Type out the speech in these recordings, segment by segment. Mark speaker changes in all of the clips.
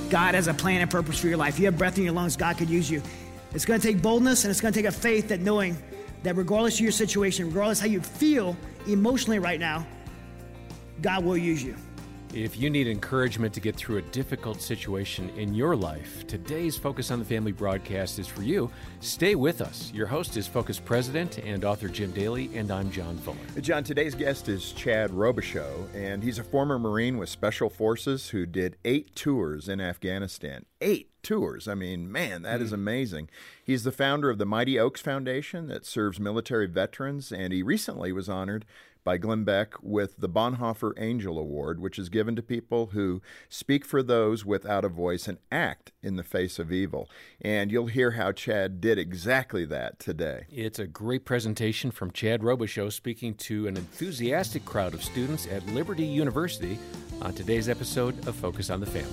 Speaker 1: God has a plan and purpose for your life. You have breath in your lungs, God could use you. It's going to take boldness, and it's going to take a faith that knowing that regardless of your situation, regardless how you feel emotionally right now, God will use you.
Speaker 2: If you need encouragement to get through a difficult situation in your life, today's Focus on the Family broadcast is for you. Stay with us. Your host is Focus President and author Jim Daly, and I'm John Fuller.
Speaker 3: John, today's guest is Chad Robichaux, and he's a former Marine with Special Forces who did 8 tours in Afghanistan. 8 tours. I mean, man, that is amazing. He's the founder of the Mighty Oaks Foundation that serves military veterans, and he recently was honored by Glenn Beck with the Bonhoeffer Angel Award, which is given to people who speak for those without a voice and act in the face of evil. And you'll hear how Chad did exactly that today.
Speaker 2: It's a great presentation from Chad Robichaux speaking to an enthusiastic crowd of students at Liberty University on today's episode of Focus on the Family.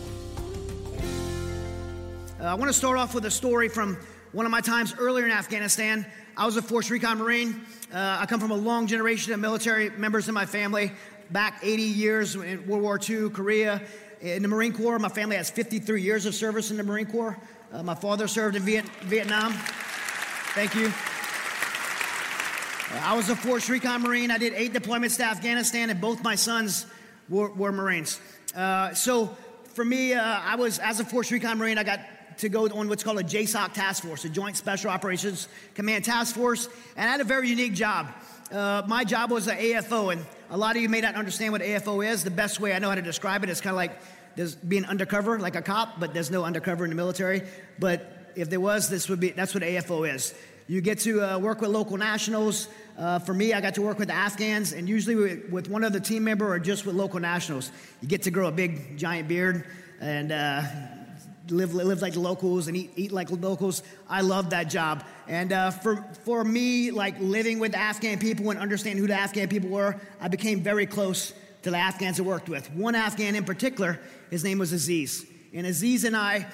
Speaker 1: I want to start off with a story from one of my times earlier in Afghanistan. I was a Force Recon Marine. I come from a long generation of military members in my family, back 80 years in World War II, Korea. In the Marine Corps, my family has 53 years of service in the Marine Corps. My father served in Vietnam. Thank you. I was a Force Recon Marine. I did 8 deployments to Afghanistan, and both my sons were Marines. So for me, I was, as a Force Recon Marine, I got to go on what's called a JSOC task force, a Joint Special Operations Command task force, and I had a very unique job. My job was an AFO, and a lot of you may not understand what AFO is. The best way I know how to describe it is kind of like being undercover, like a cop, but there's no undercover in the military. But if there was, that's what AFO is. You get to work with local nationals. For me, I got to work with the Afghans, and usually with one other team member or just with local nationals. You get to grow a big, giant beard and live like the locals and eat like the locals. I love that job. And for me, like living with the Afghan people and understanding who the Afghan people were, I became very close to the Afghans I worked with. One Afghan in particular, his name was Aziz. And Aziz and I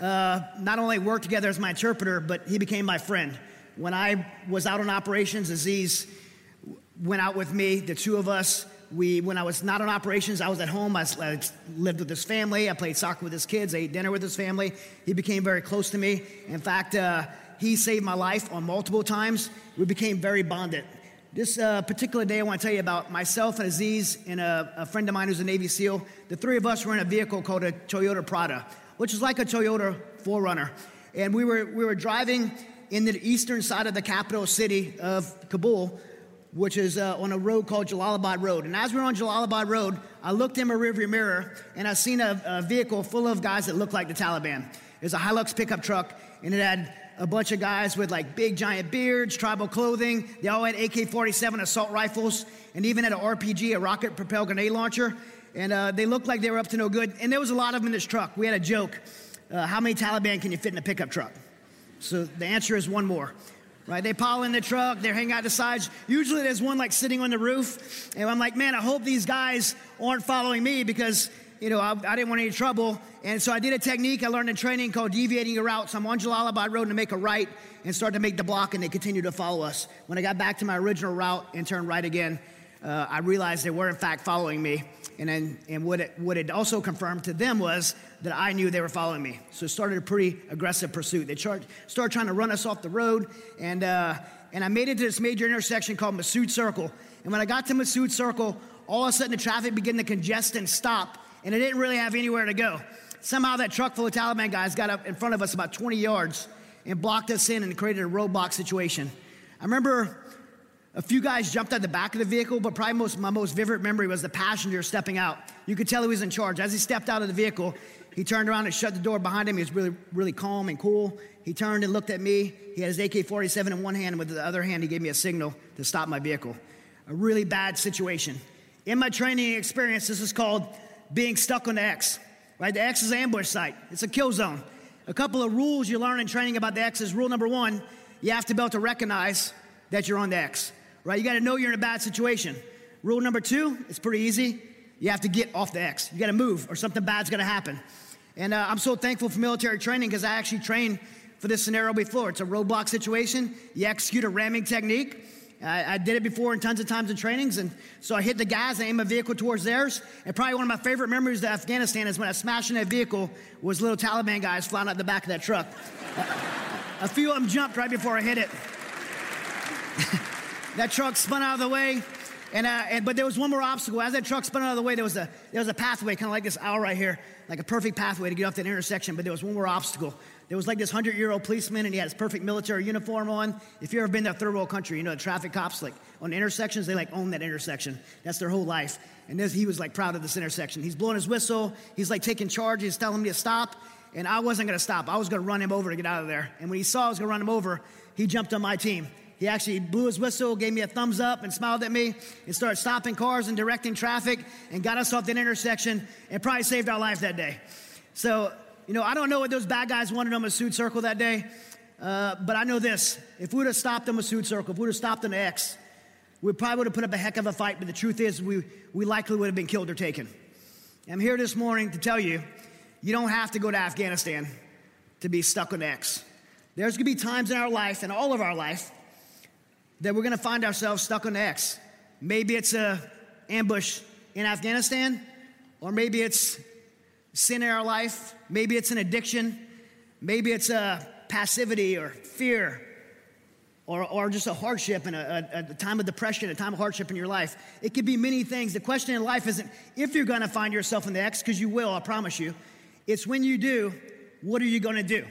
Speaker 1: not only worked together as my interpreter, but he became my friend. When I was out on operations, Aziz went out with me, the two of us. When I was not on operations, I was at home. I lived with his family. I played soccer with his kids. I ate dinner with his family. He became very close to me. In fact, he saved my life on multiple times. We became very bonded. This particular day, I want to tell you about myself and Aziz and a friend of mine who's a Navy SEAL. The three of us were in a vehicle called a Toyota Prada, which is like a Toyota 4Runner. And we were driving in the eastern side of the capital city of Kabul, which is on a road called Jalalabad Road. And as we were on Jalalabad Road, I looked in my rearview mirror, and I seen a vehicle full of guys that looked like the Taliban. It was a Hilux pickup truck, and it had a bunch of guys with like big giant beards, tribal clothing. They all had AK-47 assault rifles, and even had an RPG, a rocket-propelled grenade launcher. And they looked like they were up to no good. And there was a lot of them in this truck. We had a joke. How many Taliban can you fit in a pickup truck? So the answer is one more. Right, they pile in the truck, they're hanging out the sides. Usually there's one like sitting on the roof, and I'm like, man, I hope these guys aren't following me because, you know, I didn't want any trouble. And so I did a technique I learned in training called deviating your route. So I'm on Jalalabad Road to make a right and start to make the block, and they continue to follow us. When I got back to my original route and turned right again, I realized they were in fact following me. And what it also confirmed to them was that I knew they were following me. So it started a pretty aggressive pursuit. They started trying to run us off the road, and I made it to this major intersection called Masood Circle. And when I got to Masood Circle, all of a sudden the traffic began to congest and stop, and I didn't really have anywhere to go. Somehow that truck full of Taliban guys got up in front of us about 20 yards and blocked us in and created a roadblock situation. I remember a few guys jumped out the back of the vehicle, but probably my most vivid memory was the passenger stepping out. You could tell he was in charge. As he stepped out of the vehicle, he turned around and shut the door behind him. He was really, really calm and cool. He turned and looked at me. He had his AK-47 in one hand, and with the other hand, he gave me a signal to stop my vehicle. A really bad situation. In my training experience, this is called being stuck on the X. Right? The X is an ambush site. It's a kill zone. A couple of rules you learn in training about the X is rule number 1, you have to be able to recognize that you're on the X. Right? You got to know you're in a bad situation. Rule number 2, it's pretty easy. You have to get off the X. You got to move or something bad's going to happen. And I'm so thankful for military training because I actually trained for this scenario before. It's a roadblock situation. You execute a ramming technique, I did it before in tons of times in trainings, and so I hit the gas and aimed my vehicle towards theirs. And probably one of my favorite memories of Afghanistan is when I smashed in that vehicle was little Taliban guys flying out the back of that truck. A few of them jumped right before I hit it. That truck spun out of the way, but there was one more obstacle. As that truck spun out of the way, there was a pathway, kind of like this aisle right here, like a perfect pathway to get off that intersection, but there was one more obstacle. There was like this 100-year-old policeman, and he had his perfect military uniform on. If you've ever been to a third world country, you know the traffic cops, like on intersections, they like own that intersection. That's their whole life. And he was like proud of this intersection. He's blowing his whistle. He's like taking charge. He's telling me to stop. And I wasn't going to stop. I was going to run him over to get out of there. And when he saw I was going to run him over, he jumped on my team. He actually blew his whistle, gave me a thumbs up, and smiled at me, and started stopping cars and directing traffic, and got us off that intersection, and probably saved our life that day. So, I don't know what those bad guys wanted on Massoud Circle that day, but I know this. If we would have stopped on Massoud Circle, if we would have stopped on the X, we probably would have put up a heck of a fight, but the truth is we likely would have been killed or taken. I'm here this morning to tell you, you don't have to go to Afghanistan to be stuck on the X. There's going to be times in our life, in all of our life, that we're going to find ourselves stuck on the X. Maybe it's an ambush in Afghanistan, or maybe it's sin in our life. Maybe it's an addiction. Maybe it's a passivity or fear, or just a hardship and a time of depression, a time of hardship in your life. It could be many things. The question in life isn't if you're going to find yourself in the X, because you will, I promise you. It's when you do, what are you going to do?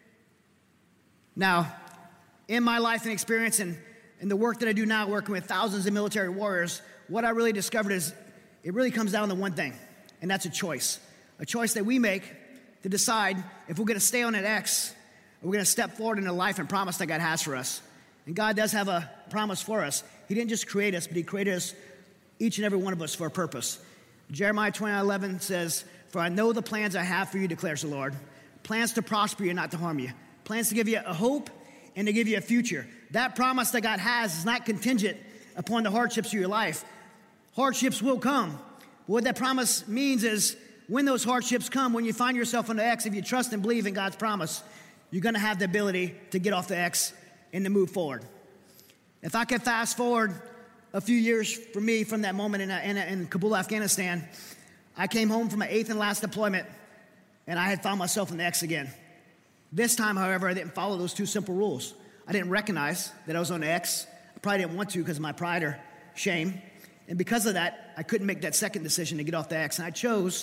Speaker 1: Now, in my life and experience and the work that I do now, working with thousands of military warriors, what I really discovered is it really comes down to one thing, and that's a choice. A choice that we make to decide if we're going to stay on that X or we're going to step forward in the life and promise that God has for us. And God does have a promise for us. He didn't just create us, but he created us, each and every one of us, for a purpose. Jeremiah 29:11 says, "For I know the plans I have for you, declares the Lord. Plans to prosper you, not to harm you. Plans to give you a hope and to give you a future." That promise that God has is not contingent upon the hardships of your life. Hardships will come. But what that promise means is when those hardships come, when you find yourself on the X, if you trust and believe in God's promise, you're going to have the ability to get off the X and to move forward. If I could fast forward a few years for me from that moment in Kabul, Afghanistan, I came home from my 8th and last deployment, and I had found myself in the X again. This time, however, I didn't follow those two simple rules. I didn't recognize that I was on the X. I probably didn't want to because of my pride or shame. And because of that, I couldn't make that second decision to get off the X. And I chose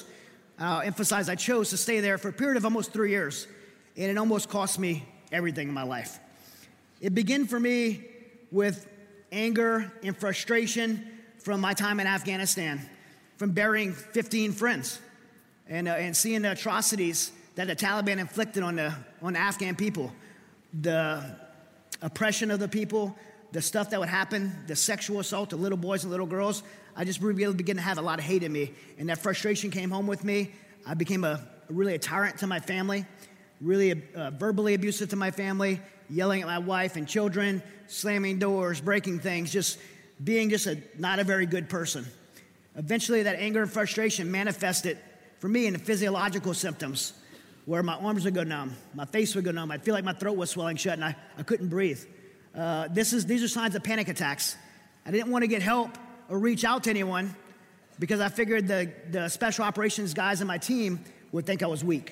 Speaker 1: to stay there for a period of almost 3 years. And it almost cost me everything in my life. It began for me with anger and frustration from my time in Afghanistan, from burying 15 friends and seeing the atrocities that the Taliban inflicted on the Afghan people. The oppression of the people, the stuff that would happen, the sexual assault of little boys and little girls. I just really began to have a lot of hate in me. And that frustration came home with me. I became really a tyrant to my family, really verbally abusive to my family, yelling at my wife and children, slamming doors, breaking things, just being not a very good person. Eventually, that anger and frustration manifested for me in the physiological symptoms, where my arms would go numb, my face would go numb. I'd feel like my throat was swelling shut and I couldn't breathe. These are signs of panic attacks. I didn't want to get help or reach out to anyone because I figured the special operations guys on my team would think I was weak.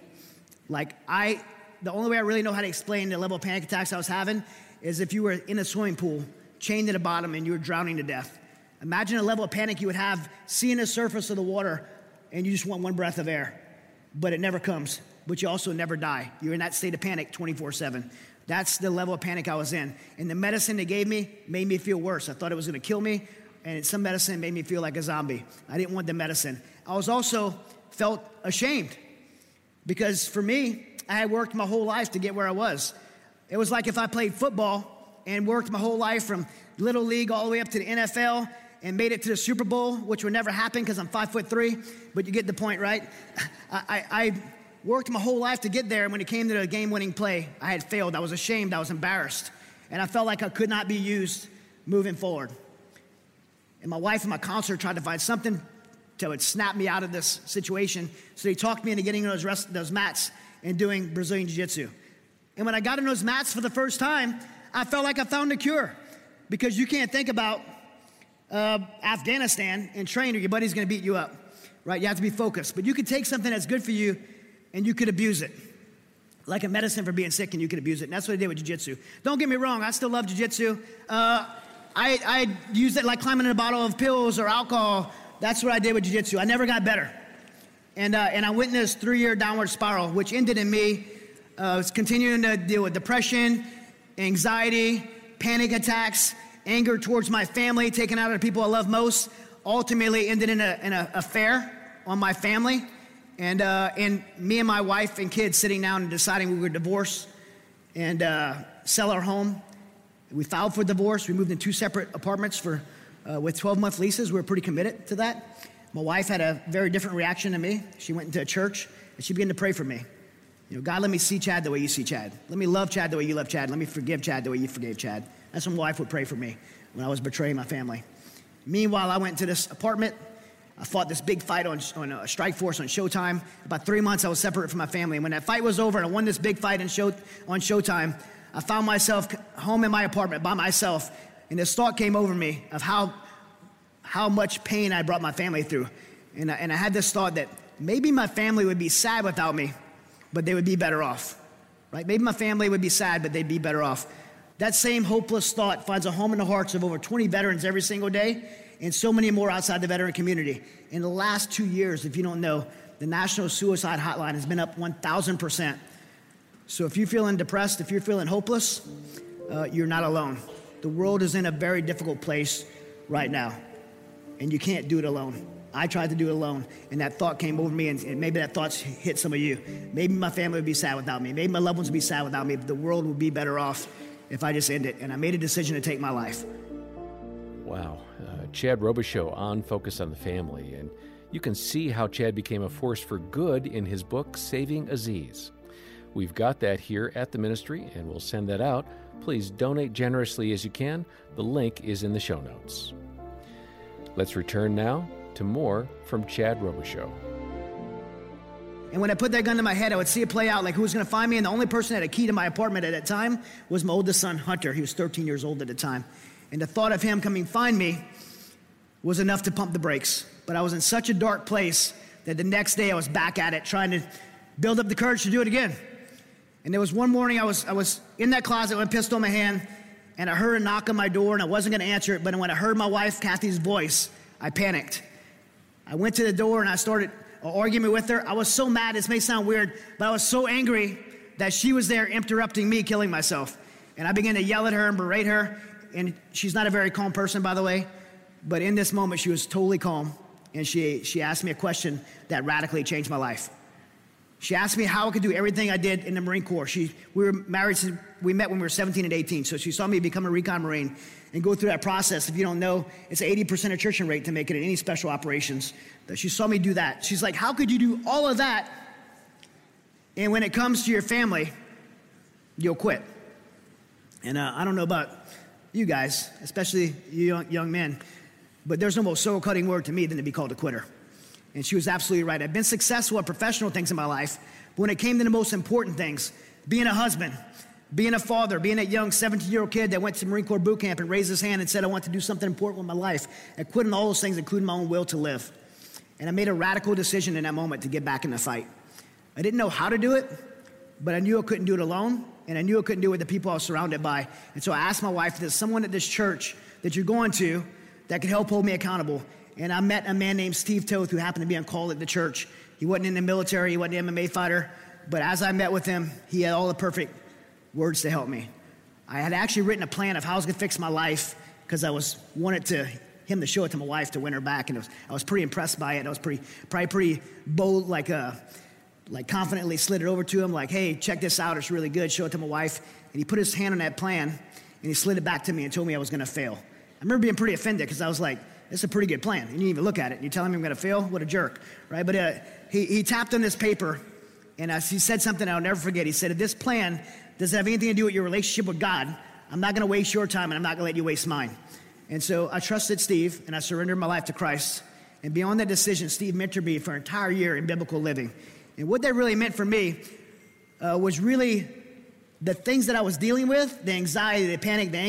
Speaker 1: The only way I really know how to explain the level of panic attacks I was having is if you were in a swimming pool, chained to the bottom, and you were drowning to death. Imagine a level of panic you would have seeing the surface of the water and you just want one breath of air, but it never comes. But you also never die. You're in that state of panic 24/7. That's the level of panic I was in. And the medicine they gave me made me feel worse. I thought it was going to kill me, and some medicine made me feel like a zombie. I didn't want the medicine. I was also felt ashamed because for me, I had worked my whole life to get where I was. It was like if I played football and worked my whole life from Little League all the way up to the NFL and made it to the Super Bowl, which would never happen because I'm 5'3", but you get the point, right? I worked my whole life to get there, and when it came to the game-winning play, I had failed. I was ashamed. I was embarrassed. And I felt like I could not be used moving forward. And my wife and my counselor tried to find something to snap me out of this situation, so they talked me into getting those mats and doing Brazilian Jiu-Jitsu. And when I got in those mats for the first time, I felt like I found a cure. because you can't think about Afghanistan and train or your buddy's going to beat you up, right? You have to be focused. But you could take something that's good for you and you could abuse it. Like a medicine for being sick, and you could abuse it. And that's what I did with jiu-jitsu. Don't get me wrong, I still love jiu-jitsu. I used it like climbing in a bottle of pills or alcohol. That's what I did with jiu-jitsu. I never got better. And I went in this 3-year downward spiral, which ended in me continuing to deal with depression, anxiety, panic attacks, anger towards my family, taking out of the people I love most. Ultimately ended in an affair on my family. And me and my wife and kids sitting down and deciding we were divorce and sell our home. We filed for divorce. We moved in 2 separate apartments with 12-month leases. We were pretty committed to that. My wife had a very different reaction to me. She went into a church and she began to pray for me. You know, God, let me see Chad the way you see Chad. Let me love Chad the way you love Chad. Let me forgive Chad the way you forgave Chad. That's when my wife would pray for me when I was betraying my family. Meanwhile, I went to this apartment. I fought this big fight on Strike Force on Showtime. About 3 months, I was separate from my family. And when that fight was over and I won this big fight on Showtime, I found myself home in my apartment by myself. And this thought came over me of how much pain I brought my family through. And I had this thought that maybe my family would be sad without me, but they would be better off. Right? Maybe my family would be sad, but they'd be better off. That same hopeless thought finds a home in the hearts of over 20 veterans every single day, and so many more outside the veteran community. In the last 2 years, if you don't know, the National Suicide Hotline has been up 1,000%. So if you're feeling depressed, if you're feeling hopeless, you're not alone. The world is in a very difficult place right now, and you can't do it alone. I tried to do it alone, and that thought came over me, and maybe that thought hit some of you. Maybe my family would be sad without me. Maybe my loved ones would be sad without me, but the world would be better off if I just end it. And I made a decision to take my life.
Speaker 2: Wow. Chad Robichaux on Focus on the Family. And you can see how Chad became a force for good in his book, Saving Aziz. We've got that here at the ministry, and we'll send that out. Please donate generously as you can. The link is in the show notes. Let's return now to more from Chad Robichaux.
Speaker 1: And when I put that gun to my head, I would see it play out like who was going to find me. And the only person that had a key to my apartment at that time was my oldest son, Hunter. He was 13 years old at the time. And the thought of him coming find me was enough to pump the brakes. But I was in such a dark place that the next day I was back at it, trying to build up the courage to do it again. And there was one morning I was in that closet with a pistol in my hand, and I heard a knock on my door, and I wasn't going to answer it. But when I heard my wife, Kathy's voice, I panicked. I went to the door, and I started an argument with her. I was so mad, this may sound weird, but I was so angry that she was there interrupting me killing myself. And I began to yell at her and berate her. And she's not a very calm person, by the way. But in this moment, she was totally calm. And she asked me a question that radically changed my life. She asked me how I could do everything I did in the Marine Corps. We were married, we met when we were 17 and 18. So she saw me become a recon Marine and go through that process. If you don't know, it's an 80% attrition rate to make it in any special operations. She saw me do that. She's like, how could you do all of that? And when it comes to your family, you'll quit. And I don't know about you guys, especially you young men, but there's no more soul-cutting word to me than to be called a quitter. And she was absolutely right. I've been successful at professional things in my life, but when it came to the most important things, being a husband, being a father, being that young 17-year-old kid that went to Marine Corps boot camp and raised his hand and said, I want to do something important with my life, I quit on all those things, including my own will to live. And I made a radical decision in that moment to get back in the fight. I didn't know how to do it, but I knew I couldn't do it alone, and I knew I couldn't do it with the people I was surrounded by. And so I asked my wife, there's someone at this church that you're going to that could help hold me accountable. And I met a man named Steve Toth who happened to be on call at the church. He wasn't in the military, he wasn't an MMA fighter, but as I met with him, he had all the perfect words to help me. I had actually written a plan of how I was going to fix my life because I wanted him to show it to my wife to win her back, and I was pretty impressed by it. I was pretty bold, like confidently slid it over to him, like, hey, check this out, it's really good, show it to my wife. And he put his hand on that plan, and he slid it back to me and told me I was going to fail. I remember being pretty offended because I was like, this is a pretty good plan. And you didn't even look at it. And you're telling me I'm going to fail? What a jerk, right? But he tapped on this paper, and he said something I'll never forget. He said, if this plan doesn't have anything to do with your relationship with God, I'm not going to waste your time, and I'm not going to let you waste mine. And so I trusted Steve, and I surrendered my life to Christ. And beyond that decision, Steve mentored me for an entire year in biblical living. And what that really meant for me was really the things that I was dealing with, the anxiety, the panic, the anger,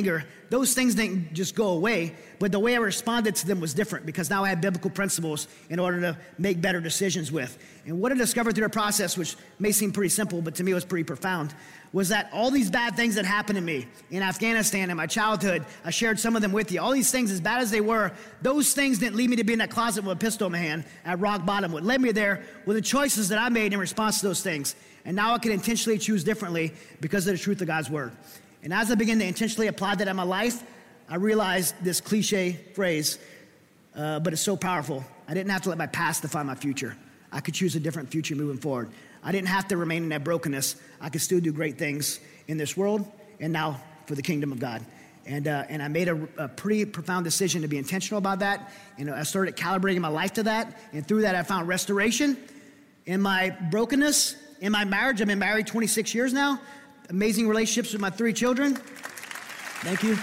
Speaker 1: those things didn't just go away, but the way I responded to them was different because now I had biblical principles in order to make better decisions with. And what I discovered through the process, which may seem pretty simple, but to me it was pretty profound, was that all these bad things that happened to me in Afghanistan in my childhood, I shared some of them with you. All these things, as bad as they were, those things didn't lead me to be in that closet with a pistol in my hand at rock bottom. What led me there were the choices that I made in response to those things. And now I can intentionally choose differently because of the truth of God's word. And as I begin to intentionally apply that in my life, I realized this cliche phrase, but it's so powerful. I didn't have to let my past define my future. I could choose a different future moving forward. I didn't have to remain in that brokenness. I could still do great things in this world and now for the kingdom of God. And I made a pretty profound decision to be intentional about that. And I started calibrating my life to that. And through that, I found restoration in my brokenness, in my marriage. I've been married 26 years now. Amazing relationships with my 3 children. Thank you.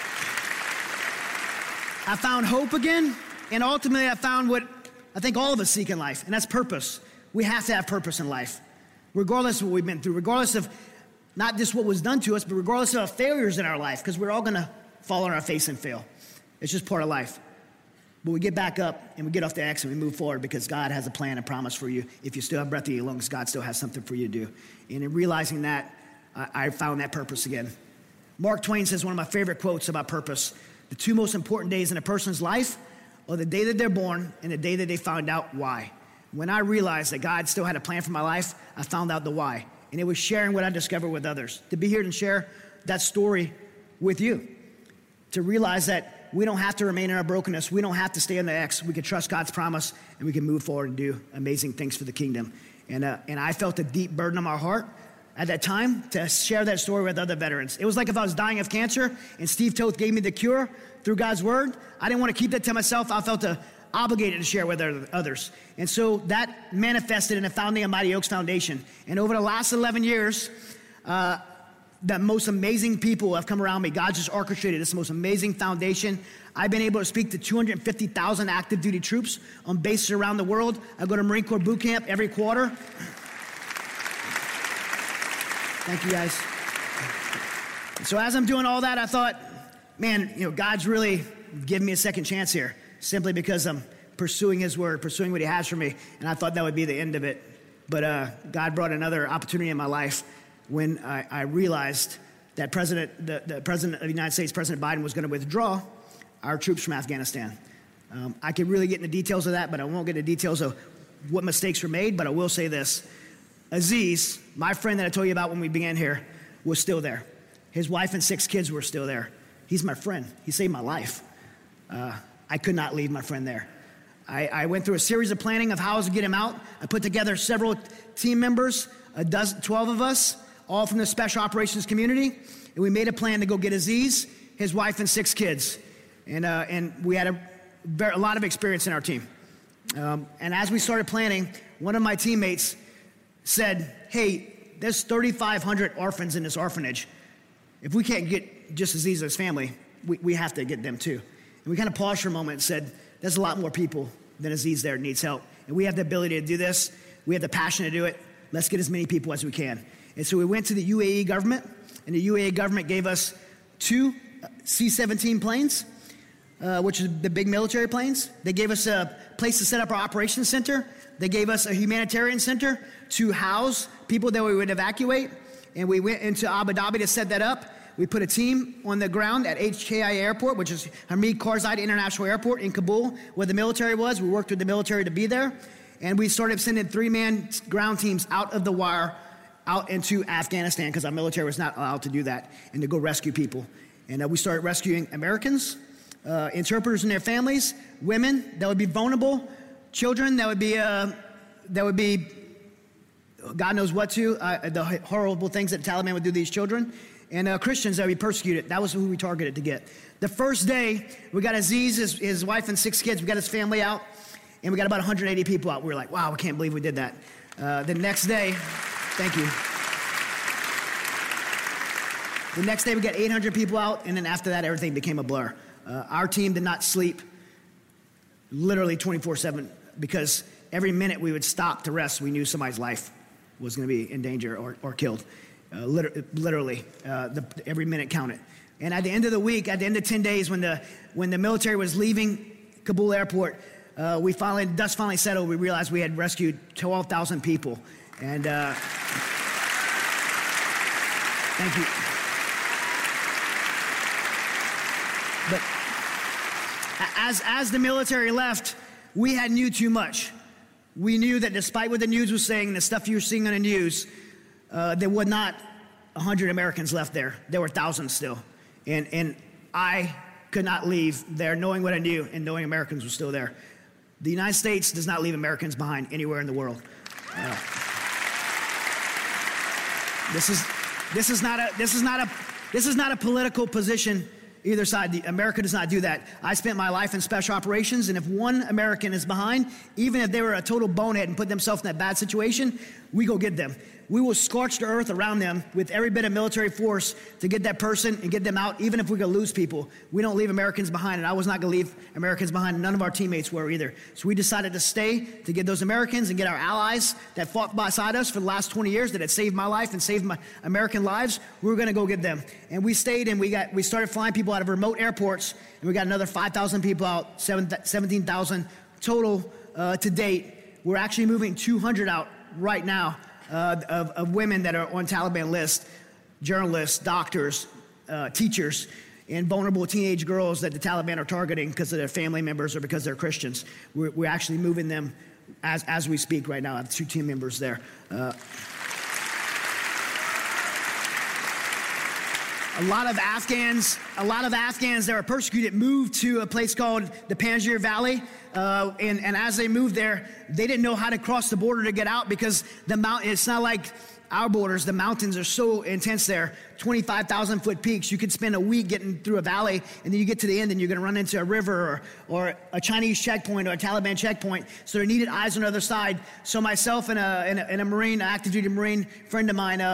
Speaker 1: I found hope again. And ultimately, I found what I think all of us seek in life, and that's purpose. We have to have purpose in life, regardless of what we've been through, regardless of not just what was done to us, but regardless of our failures in our life, because we're all going to fall on our face and fail. It's just part of life. But we get back up and we get off the X and we move forward because God has a plan and promise for you. If you still have breath in your lungs, God still has something for you to do. And in realizing that, I found that purpose again. Mark Twain says one of my favorite quotes about purpose: the 2 most important days in a person's life are the day that they're born and the day that they found out why. When I realized that God still had a plan for my life, I found out the why. And it was sharing what I discovered with others. To be here and share that story with you. To realize that we don't have to remain in our brokenness. We don't have to stay on the X. We can trust God's promise and we can move forward and do amazing things for the kingdom. And I felt a deep burden on my heart at that time to share that story with other veterans. It was like if I was dying of cancer and Steve Toth gave me the cure through God's word. I didn't want to keep that to myself. I felt obligated to share with others. And so that manifested in the founding of Mighty Oaks Foundation. And over the last 11 years, the most amazing people have come around me. God just orchestrated this most amazing foundation. I've been able to speak to 250,000 active duty troops on bases around the world. I go to Marine Corps boot camp every quarter. Thank you, guys. So as I'm doing all that, I thought, man, God's really giving me a second chance here, simply because I'm pursuing his word, pursuing what he has for me. And I thought that would be the end of it. But God brought another opportunity in my life when I realized that the President of the United States, President Biden, was going to withdraw our troops from Afghanistan. I could really get into details of that, but I won't get into details of what mistakes were made. But I will say this. Aziz, my friend that I told you about when we began here, was still there. His wife and 6 kids were still there. He's my friend. He saved my life. I could not leave my friend there. I went through a series of planning of how I was to get him out. I put together several team members, 12 of us, all from the special operations community, and we made a plan to go get Aziz, his wife, and 6 kids. And we had a lot of experience in our team. And as we started planning, one of my teammates said, hey, there's 3,500 orphans in this orphanage. If we can't get just Aziz and his family, we have to get them too. And we kind of paused for a moment and said, there's a lot more people than Aziz there needs help. And we have the ability to do this. We have the passion to do it. Let's get as many people as we can. And so we went to the UAE government, and the UAE government gave us 2 C-17 planes, which is the big military planes. They gave us a place to set up our operations center. They gave us a humanitarian center to house people that we would evacuate. And we went into Abu Dhabi to set that up. We put a team on the ground at HKI Airport, which is Hamid Karzai International Airport in Kabul, where the military was. We worked with the military to be there. And we started sending 3-man ground teams out of the wire out into Afghanistan because our military was not allowed to do that and to go rescue people. And we started rescuing Americans, interpreters and their families, women that would be vulnerable, children that would be God knows what the horrible things that the Taliban would do to these children, and Christians that would be persecuted. That was who we targeted to get. The first day, we got Aziz, his wife and 6 kids. We got his family out, and we got about 180 people out. We were like, wow, we can't believe we did that. The next day, thank you. The next day, we got 800 people out, and then after that, everything became a blur. Our team did not sleep literally 24/7 because every minute we would stop to rest, we knew somebody's life was going to be in danger or killed. Literally, every minute counted. And at the end of the week, at the end of 10 days, when the military was leaving Kabul airport, dust finally settled. We realized we had rescued 12,000 people. And thank you. But as the military left, we had knew too much. We knew that despite what the news was saying, the stuff you were seeing on the news, there were not 100 Americans left there. There were thousands still. And I could not leave there knowing what I knew and knowing Americans were still there. The United States does not leave Americans behind anywhere in the world. This is not a political position either side. America does not do that. I spent my life in special operations, and if one American is behind, even if they were a total bonehead and put themselves in that bad situation, we go get them. We will scorch the earth around them with every bit of military force to get that person and get them out, even if we're going to lose people. We don't leave Americans behind, and I was not going to leave Americans behind. None of our teammates were either. So we decided to stay to get those Americans and get our allies that fought beside us for the last 20 years that had saved my life and saved my American lives. We were going to go get them. And we stayed, and we started flying people out of remote airports, and we got another 5,000 people out, 17,000 total to date. We're actually moving 200 out right now. Of women that are on Taliban lists, journalists, doctors, teachers, and vulnerable teenage girls that the Taliban are targeting because of their family members or because they're Christians. We're actually moving them as we speak right now. I have 2 team members there. A lot of Afghans that were persecuted moved to a place called the Panjshir Valley. And as they moved there, they didn't know how to cross the border to get out because it's not like our borders. The mountains are so intense there, 25,000 foot peaks. You could spend a week getting through a valley, and then you get to the end and you're going to run into a river or a Chinese checkpoint or a Taliban checkpoint. So they needed eyes on the other side. So myself and a Marine, an active duty Marine friend of mine,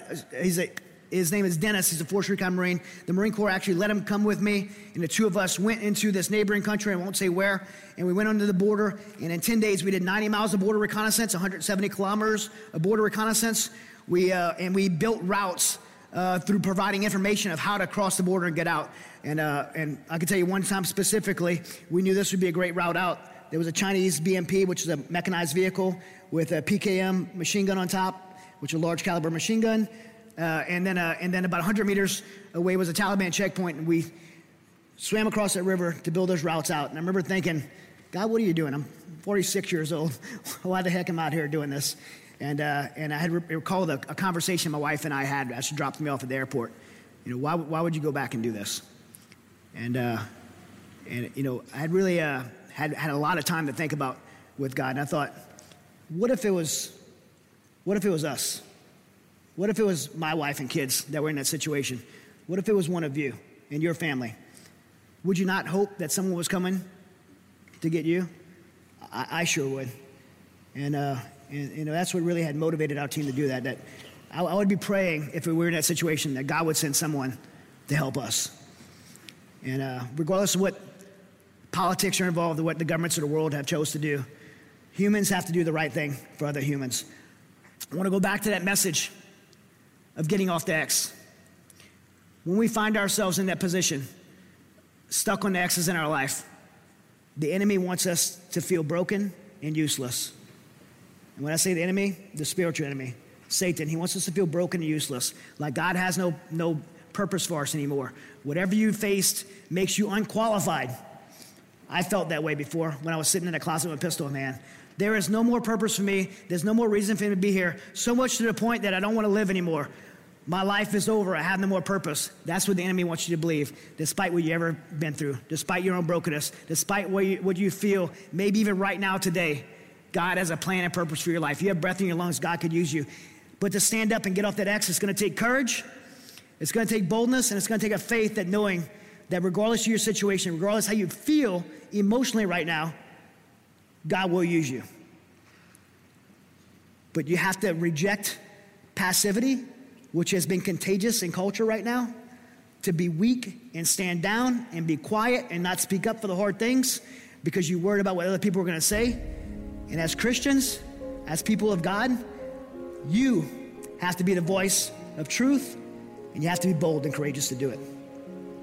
Speaker 1: his name is Dennis. He's a 4th Recon Marine. The Marine Corps actually let him come with me, and the 2 of us went into this neighboring country, I won't say where, and we went under the border, and in 10 days we did 90 miles of border reconnaissance, 170 kilometers of border reconnaissance. We built routes through providing information of how to cross the border and get out. And I can tell you one time specifically, we knew this would be a great route out. There was a Chinese BMP, which is a mechanized vehicle with a PKM machine gun on top, which is a large caliber machine gun. And then about 100 meters away was a Taliban checkpoint, and we swam across that river to build those routes out. And I remember thinking, God, what are you doing? I'm 46 years old. Why the heck am I out here doing this? And I had recalled a conversation my wife and I had as she dropped me off at the airport. You know, why would you go back and do this? And you know, I had really had a lot of time to think about with God. And I thought, what if it was us? What if it was my wife and kids that were in that situation? What if it was one of you and your family? Would you not hope that someone was coming to get you? I sure would. And you know, that's what really had motivated our team to do that. That I would be praying if we were in that situation that God would send someone to help us. And regardless of what politics are involved or what the governments of the world have chose to do, humans have to do the right thing for other humans. I want to go back to that message of getting off the X. When we find ourselves in that position, stuck on the X's in our life, the enemy wants us to feel broken and useless. And when I say the enemy, the spiritual enemy, Satan, he wants us to feel broken and useless, like God has no purpose for us anymore. Whatever you faced makes you unqualified. I felt that way before when I was sitting in a closet with a pistol, man. There is no more purpose for me. There's no more reason for me to be here. So much to the point that I don't want to live anymore. My life is over. I have no more purpose. That's what the enemy wants you to believe, despite what you ever been through, despite your own brokenness, despite what you feel, maybe even right now today. God has a plan and purpose for your life. You have breath in your lungs. God could use you. But to stand up and get off that X, it's going to take courage. It's going to take boldness, and it's going to take a faith that knowing that regardless of your situation, regardless how you feel emotionally right now, God will use you. But you have to reject passivity, which has been contagious in culture right now, to be weak and stand down and be quiet and not speak up for the hard things because you're worried about what other people are going to say. And as Christians, as people of God, you have to be the voice of truth, and you have to be bold and courageous to do it.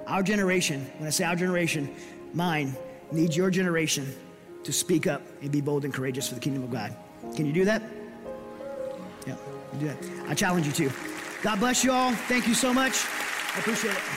Speaker 1: our generation, when I say our generation, mine, needs your generation to speak up and be bold and courageous for the kingdom of God. Can you do that? Yeah, you do that. I challenge you to. God bless you all. Thank you so much. I appreciate it.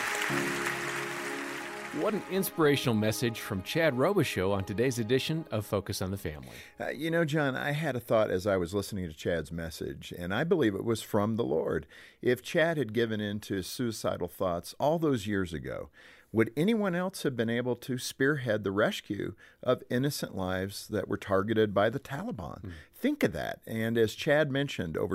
Speaker 2: What an inspirational message from Chad Robichaux on today's edition of Focus on the Family.
Speaker 3: John, I had a thought as I was listening to Chad's message, and I believe it was from the Lord. If Chad had given in to his suicidal thoughts all those years ago, would anyone else have been able to spearhead the rescue of innocent lives that were targeted by the Taliban? Think of that. And as Chad mentioned, over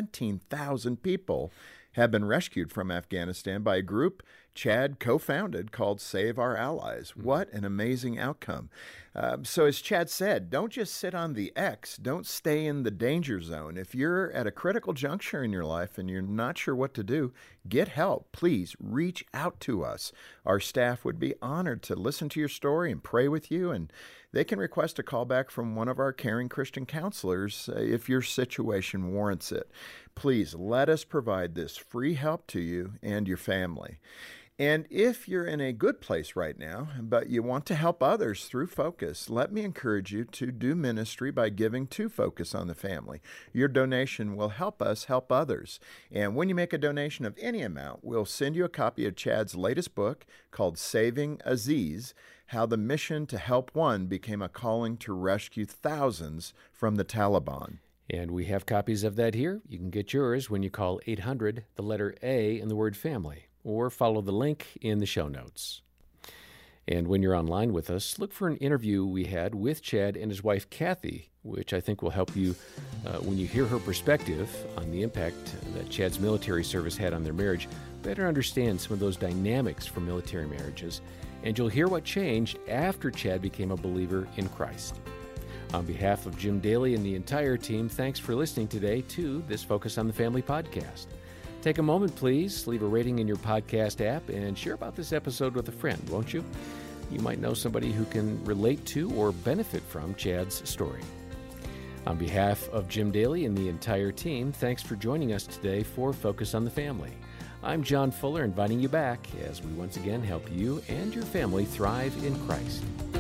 Speaker 3: 17,000 people have been rescued from Afghanistan by a group Chad co-founded called Save Our Allies. What an amazing outcome. So as Chad said, don't just sit on the X. Don't stay in the danger zone. If you're at a critical juncture in your life and you're not sure what to do, get help. Please reach out to us. Our staff would be honored to listen to your story and pray with you, and they can request a call back from one of our caring Christian counselors if your situation warrants it. Please let us provide this free help to you and your family. And if you're in a good place right now, but you want to help others through Focus, let me encourage you to do ministry by giving to Focus on the Family. Your donation will help us help others. And when you make a donation of any amount, we'll send you a copy of Chad's latest book called Saving Aziz, How the Mission to Help One Became a Calling to Rescue Thousands from the Taliban.
Speaker 2: And we have copies of that here. You can get yours when you call 800, the letter A, and the word family, or follow the link in the show notes. And when you're online with us, look for an interview we had with Chad and his wife, Kathy, which I think will help you when you hear her perspective on the impact that Chad's military service had on their marriage, better understand some of those dynamics for military marriages, and you'll hear what changed after Chad became a believer in Christ. On behalf of Jim Daly and the entire team, thanks for listening today to this Focus on the Family podcast. Take a moment, please, leave a rating in your podcast app, and share about this episode with a friend, won't you? You might know somebody who can relate to or benefit from Chad's story. On behalf of Jim Daly and the entire team, thanks for joining us today for Focus on the Family. I'm John Fuller, inviting you back as we once again help you and your family thrive in Christ.